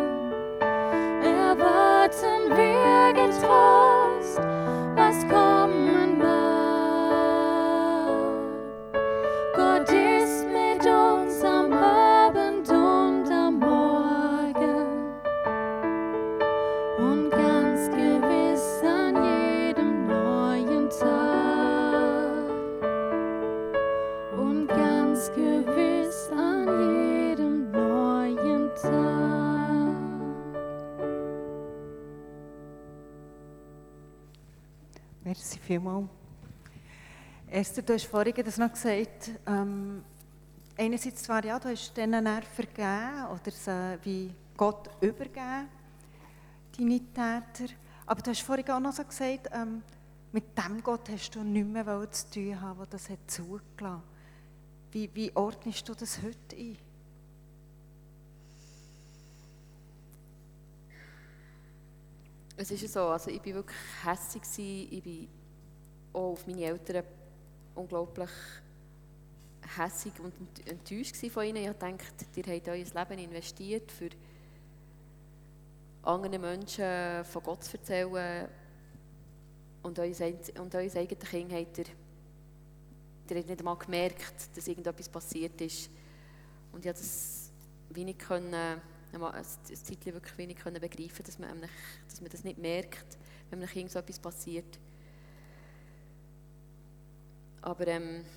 erwarten wir getrost, was kommen mag. Gott ist mit uns am Abend und am Morgen und ganz gewiss an jedem neuen Tag. Und ganz gewiss an jedem neuen Tag. Merci vielmals. Esther, du hast vorhin das noch gesagt, einerseits zwar, ja, du hast denen dann vergeben oder sie wie Gott übergeben, deine Täter, aber du hast vorhin auch noch so gesagt, mit dem Gott hast du nicht mehr zu tun haben, der das hat zugelassen. Wie ordnest du das heute ein? Es ist ja so, also ich war wirklich hässig, ich war auch auf meine Eltern unglaublich hässig und enttäuscht von ihnen. Ich dachte, ihr habt euer Leben investiert, für anderen Menschen von Gott zu erzählen und euer eigenes Kind habt ihr habt nicht einmal gemerkt, dass irgendetwas passiert ist. Und ich konnte das wenig eine Zeit wirklich wenig begreifen, dass man das nicht merkt, wenn einem Kind so etwas passiert. Aber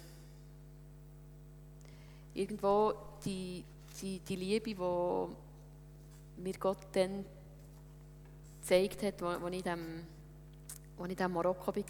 irgendwo die Liebe, die mir Gott dann gezeigt hat, als ich in Marokko war,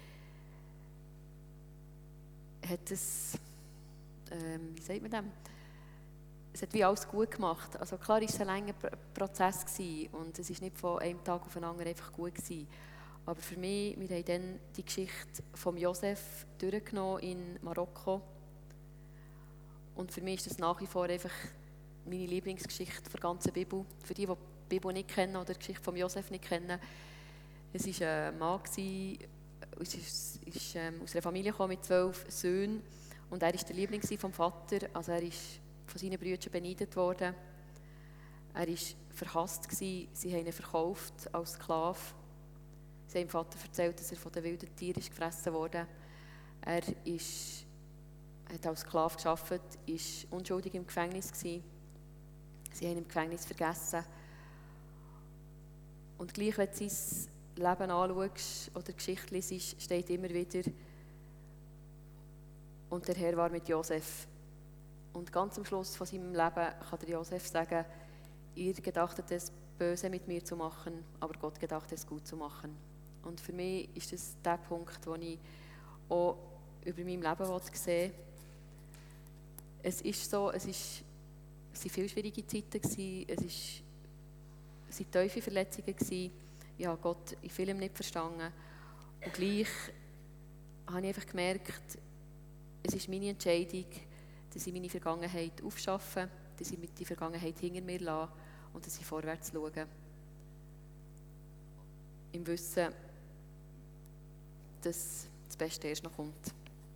hat es, wie sagt man dem? Es hat wie alles gut gemacht. Also klar war es ein langer Prozess und es war nicht von einem Tag auf den anderen einfach gut gewesen. Aber für mich, wir haben dann die Geschichte von Josef durchgenommen in Marokko. Und für mich ist das nach wie vor einfach meine Lieblingsgeschichte der ganzen Bibel. Für die die Bibel nicht kennen oder die Geschichte von Josef nicht kennen, es war ein Mann, ist aus einer Familie gekommen mit 12 Söhnen und er war der Liebling vom Vater, also er ist von seinen Brüdern beneidet worden. Er war verhasst, sie haben ihn verkauft als Sklave. Sie haben dem Vater erzählt, dass er von den wilden Tieren gefressen wurde. Er hat als Sklave gearbeitet, war unschuldig im Gefängnis gewesen. Sie haben ihn im Gefängnis vergessen. Und gleich, wenn du sein Leben anschaust oder die Geschichte liest, steht immer wieder: Und der Herr war mit Josef. Und ganz am Schluss von seinem Leben kann der Josef sagen: Ihr gedachtet es böse mit mir zu machen, aber Gott gedacht es gut zu machen. Und für mich ist das der Punkt, den ich auch über mein Leben sehen will. Es ist so, es waren viele schwierige Zeiten, es waren tiefe Verletzungen. Ich habe Gott in vielem nicht verstanden. Und gleich habe ich einfach gemerkt, es ist meine Entscheidung, dass ich meine Vergangenheit aufschaffe, dass ich die Vergangenheit hinter mir lasse und dass ich vorwärts schaue. Im Wissen, dass das Beste erst noch kommt.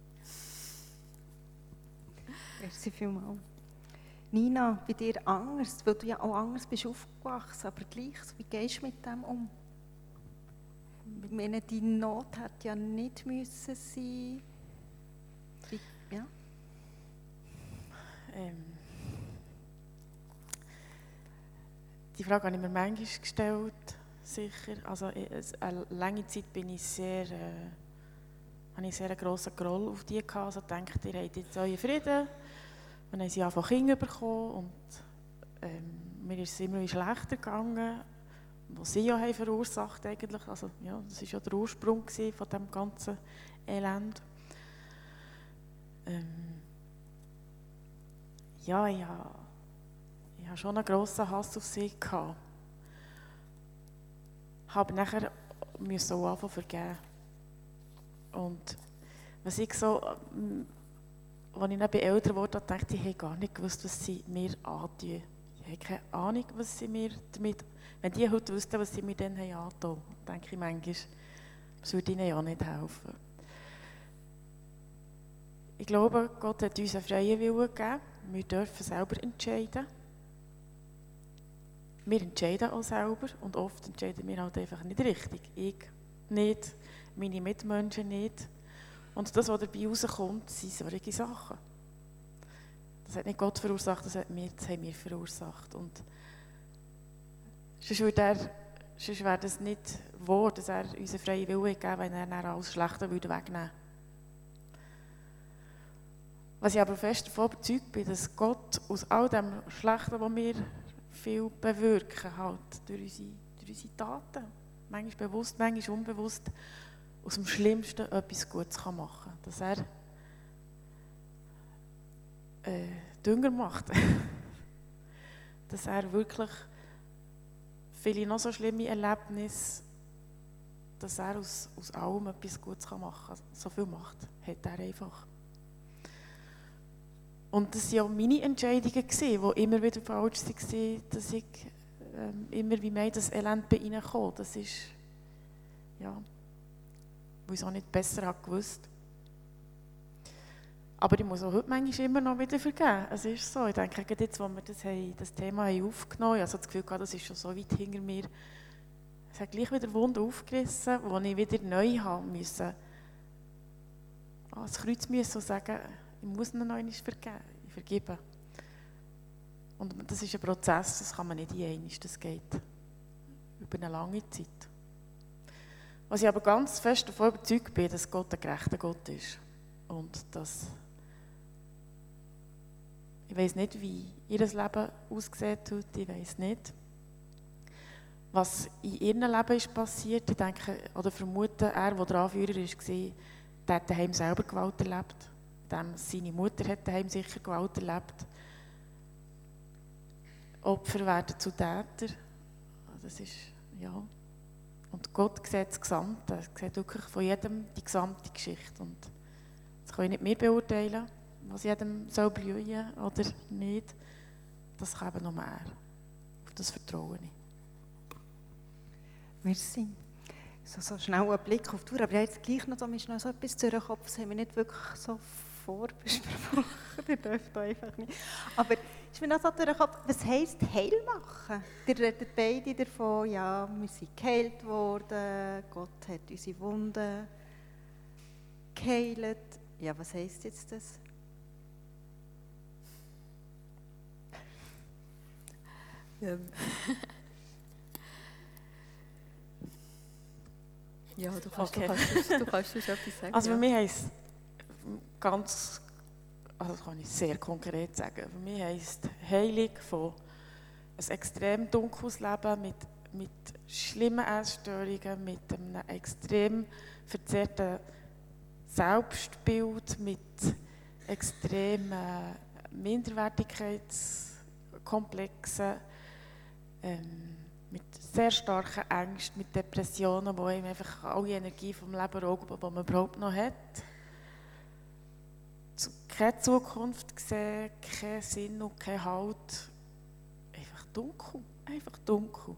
Merci vielmals. Nina, bei dir anders, weil du ja auch anders bist aufgewachsen, aber gleich, wie gehst du mit dem um? Ich meine, die Not hat ja nicht müssen sein. Ja? Frage habe ich mir manchmal gestellt, sicher. Also eine lange Zeit bin ich habe ich sehr einen grossen Groll auf die gehabt. Also denkt, ihr habt jetzt euren Frieden. Dann haben sie angefangen Kinder bekommen und mir ist es immer schlechter gegangen, was sie ja haben verursacht eigentlich. Also ja, das war ja der Ursprung von dem ganzen Elend. Ja, ich hatte schon einen grossen Hass auf sie gehabt. Habe nachher müssen auch anfangen vergeben. Und was ich so, als ich dann bei älter wurde, dachte ich, habe gar nicht gewusst, was sie mir antun. Ich habe keine Ahnung, was sie mir damit... Wenn die heute wüssten, was sie mir dann angetan haben, denke ich manchmal, das würde ihnen ja nicht helfen. Ich glaube, Gott hat uns einen freien Willen gegeben. Wir dürfen selber entscheiden. Wir entscheiden auch selber und oft entscheiden wir halt einfach nicht richtig. Ich nicht, meine Mitmenschen nicht. Und das, was dabei rauskommt, sind solche Sachen. Das hat nicht Gott verursacht, das haben wir verursacht. Und sonst wäre das nicht wahr, dass er unseren freien Willen gegeben, wenn er dann alles Schlechte wegnehmen würde. Was ich aber fest davon überzeugt bin, dass Gott aus all dem Schlechten, was wir viel bewirken, halt, durch unsere Taten, manchmal bewusst, manchmal unbewusst, aus dem Schlimmsten etwas Gutes machen kann. Dass er Dünger macht. Dass er wirklich viele noch so schlimme Erlebnisse, dass er aus allem etwas Gutes machen kann. So viel Macht hat er einfach. Und das waren auch meine Entscheidungen, die immer wieder falsch waren, dass ich immer wie mehr das Elend bei ihnen kam. Das ist, ja, weil ich es auch nicht besser gewusst habe. Aber ich muss auch heute manchmal immer noch wieder vergeben. Es ist so. Ich denke, jetzt, als wir das Thema aufgenommen haben, also das Gefühl gehabt, das ist schon so weit hinter mir, es hat gleich wieder Wunden aufgerissen, wo ich wieder neu haben musste. Ans Kreuz müssen und sagen, ich muss ihn noch einmal vergeben. Ich vergebe. Und das ist ein Prozess, das kann man nicht in einmal, das geht über eine lange Zeit. Was ich aber ganz fest davon überzeugt bin, dass Gott ein gerechter Gott ist. Und dass ich weiss nicht, wie ihr Leben aussieht heute, ich weiss nicht. Was in ihrem Leben ist passiert, ich denke, oder vermute, er, der der Anführer war, der hat daheim selber Gewalt erlebt. Seine Mutter hat daheim sicher Gewalt erlebt. Opfer werden zu Tätern. Das ist, ja. Und Gott sieht das Gesamte. Er sieht wirklich von jedem die gesamte Geschichte. Und das können nicht wir beurteilen, was jedem soll blühen oder nicht. Das kann eben nur er. Auf das vertraue ich. Merci. So schnell ein Blick auf die Tour, aber jetzt gleich noch, da ist noch so etwas zu Ihrem Kopf, das haben wir nicht wirklich so vorbesprochen, ihr dürft einfach nicht. Aber ist mir noch so durch den Kopf, was heisst heil machen? Ihr redet beide davon, ja, wir sind geheilt worden, Gott hat unsere Wunden geheilt. Ja, was heisst jetzt das? Ja, du kannst schon etwas sagen. Also für mich heisst ganz, also das kann ich sehr konkret sagen, für mich heisst Heilung von ein extrem dunkles Leben mit schlimmen Essstörungen, mit einem extrem verzerrten Selbstbild, mit extremen Minderwertigkeitskomplexen, mit sehr starken Ängsten, mit Depressionen, die einem einfach alle Energie vom Leben rauben, die man überhaupt noch hat. Keine Zukunft sehen, keinen Sinn und kein Halt. Einfach dunkel, einfach dunkel.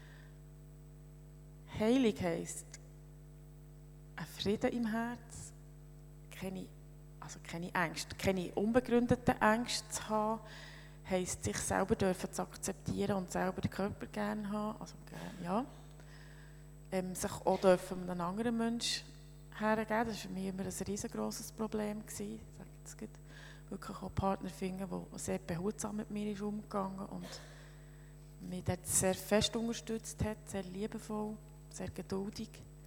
Heilung heisst ein Frieden im Herz, keine Ängste, keine unbegründeten Ängste zu haben, heisst, sich selber dürfen zu akzeptieren und selber den Körper gerne haben, also ja. Sich auch dürfen einem anderen Menschen hergeben, das war für mich immer ein riesengroßes Problem gewesen. Ich sage jetzt wirklich auch Partner finden, die sehr behutsam mit mir ist umgegangen und mich dort sehr fest unterstützt hat, sehr liebevoll, sehr geduldig.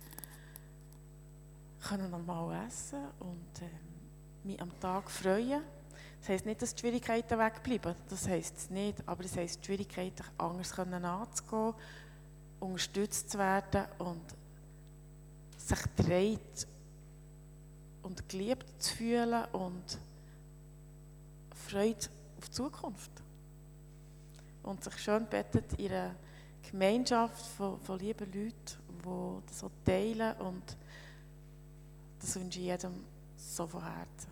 Können normal essen und mich am Tag freuen. Das heisst nicht, dass die Schwierigkeiten wegbleiben, das heisst es nicht, aber es heisst die Schwierigkeiten anders anzugehen, unterstützt zu werden und sich getragen und geliebt zu fühlen und Freude auf die Zukunft. Und sich schön bettet in einer Gemeinschaft von lieben Leuten, die das so teilen, und das wünsche ich jedem so von Herzen.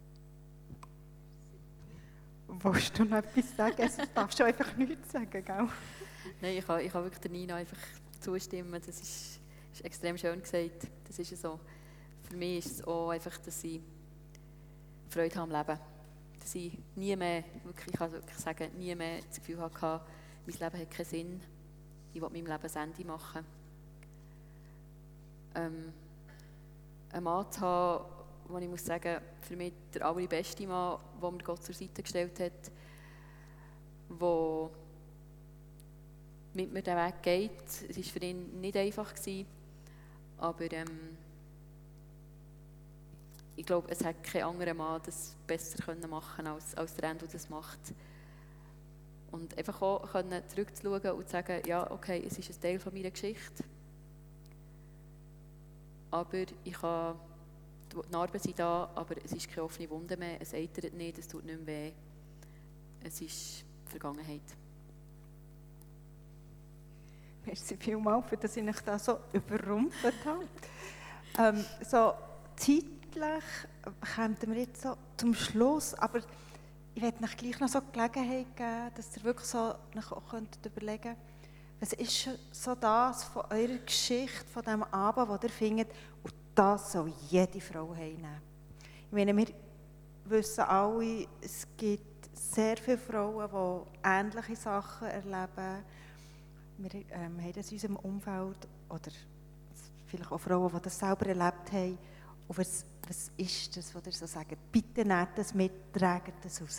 Willst du noch etwas sagen? Also, du darfst schon einfach nichts sagen, gell? Nein, ich kann wirklich der Nina einfach zustimmen. Das ist extrem schön gesagt. Das ist so. Für mich ist es auch einfach, dass ich Freude habe am Leben. Dass ich nie mehr, wirklich, ich kann wirklich sagen, nie mehr das Gefühl hatte, mein Leben hat keinen Sinn. Ich will meinem Leben ein Ende machen. Einen Mann zu haben, wo ich muss sagen, für mich der allerbeste Mann, den mir Gott zur Seite gestellt hat, der mit mir den Weg geht. Es war für ihn nicht einfach, aber ich glaube, es hätte kein anderer Mann das besser machen können, als der Endo das macht. Und einfach auch zurückzuschauen und zu sagen, ja, okay, es ist ein Teil von meiner Geschichte, aber ich kann, die Narben sind da, aber es ist keine offene Wunde mehr, es eitert nicht, es tut nicht mehr weh. Es ist Vergangenheit. Merci vielmals, für dass ich mich da so überrumpelt habe. So zeitlich kommen wir jetzt so zum Schluss, aber ich werde euch gleich noch so die Gelegenheit geben, dass ihr wirklich so auch überlegen könnt, was ist so das von eurer Geschichte, von diesem Abend, wo ihr findet, und das soll jede Frau heimnehmen. Ich meine, wir wissen alle, es gibt sehr viele Frauen, die ähnliche Sachen erleben. Wir haben das in unserem Umfeld, oder vielleicht auch Frauen, die das selber erlebt haben. Und was ist das, was ihr so sagt? Bitte nehmt das mit, tragt das raus.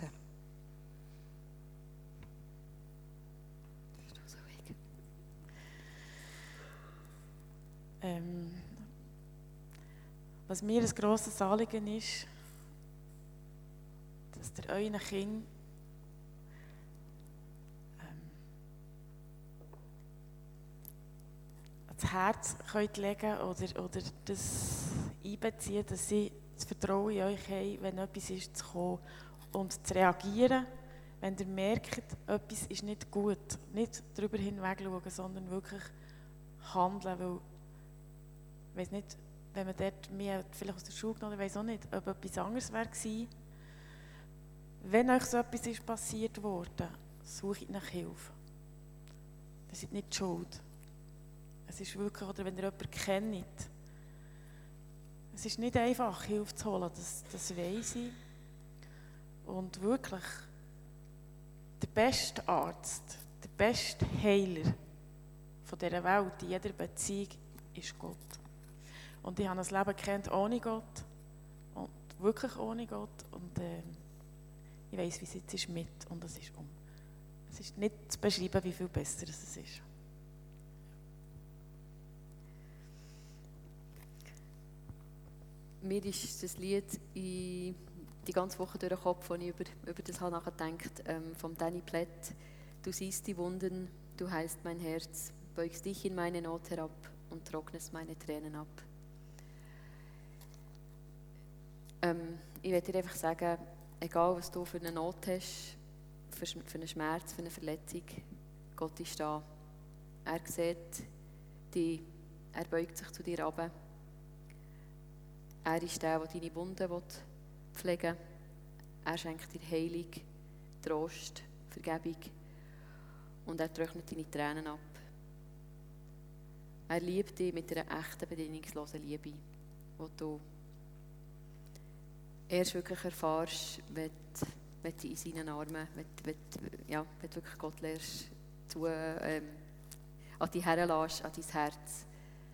Was mir ein grosses Anliegen ist, dass ihr euren Kindern ans Herz könnt legen oder das einbeziehen, dass sie das Vertrauen in euch haben, wenn etwas ist, zu kommen und zu reagieren, wenn ihr merkt, etwas ist nicht gut. Nicht darüber hinwegschauen, sondern wirklich handeln, weil ich weiss nicht, wenn man dort mir vielleicht aus der Schule genommen, ich weiss auch nicht, ob etwas anderes wäre gewesen. Wenn euch so etwas ist passiert worden, sucht nach Hilfe. Das ist nicht die Schuld. Es ist wirklich, oder wenn ihr jemanden kennt, es ist nicht einfach, Hilfe zu holen, das weiss ich. Und wirklich, der beste Arzt, der beste Heiler von dieser Welt, in jeder Beziehung, ist Gott. Und ich habe ein Leben gekannt ohne Gott, und wirklich ohne Gott. Und ich weiss, wie es jetzt ist mit, und es ist um. Es ist nicht zu beschreiben, wie viel besser es ist. Mir ist das Lied die ganze Woche durch den Kopf, als ich über das nachgedacht habe, von Danny Plätt. Du siehst die Wunden, du heilst mein Herz, beugst dich in meine Not herab und trocknest meine Tränen ab. Ich werde dir einfach sagen, egal was du für eine Not hast, für einen Schmerz, für eine Verletzung, Gott ist da. Er sieht dich, er beugt sich zu dir herab. Er ist der deine Wunden pflegen will. Er schenkt dir Heilung, Trost, Vergebung, und er trocknet deine Tränen ab. Er liebt dich mit einer echten, bedingungslosen Liebe, die du erst wirklich erfährst, wenn du in seinen Armen, wenn du wirklich Gott lernst, an dich herlässt, an dein Herz.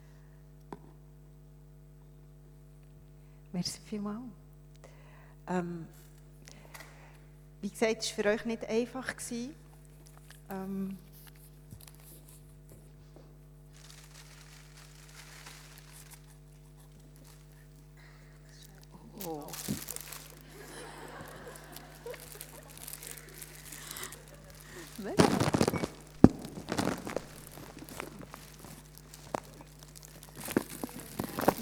Merci vielmals. Wie gesagt, es war für euch nicht einfach.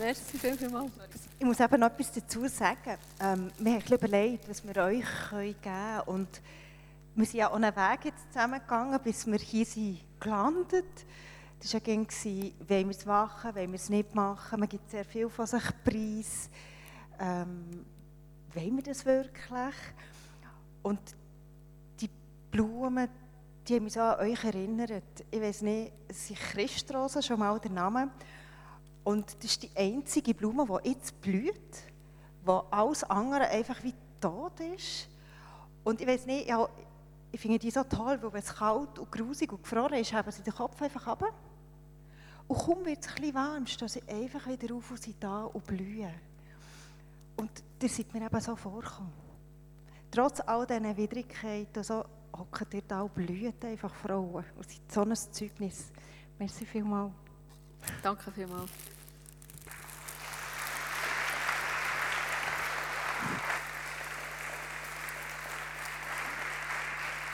Merci vielmals. Ich muss eben noch etwas dazu sagen. Wir haben ein bisschen überlegt, was wir euch geben können. Und wir sind ja auch einen Weg jetzt zusammengegangen, bis wir hier sind gelandet. Das war ja gern, wollen wir es machen, wollen wir es nicht machen. Man gibt sehr viel von sich preis. Wollen wir das wirklich? Und die Blumen, die haben mich so an euch erinnert. Ich weiss nicht, es sind Christrosen, schon mal der Name. Und das ist die einzige Blume, die jetzt blüht, wo alles andere einfach wie tot ist. Und ich weiss nicht, ja, ich finde die so toll, weil wenn es kalt und grusig und gefroren ist, haben sie den Kopf einfach runter. Und kaum wird es ein bisschen warm, stehen sie einfach wieder auf und sind da und blühen. Und das sind mir eben so vorgekommen. Trotz all diesen Widrigkeiten, so hocken ihr da und blühen einfach Frauen. Und sind so ein Zeugnis. Merci vielmals. Danke vielmals.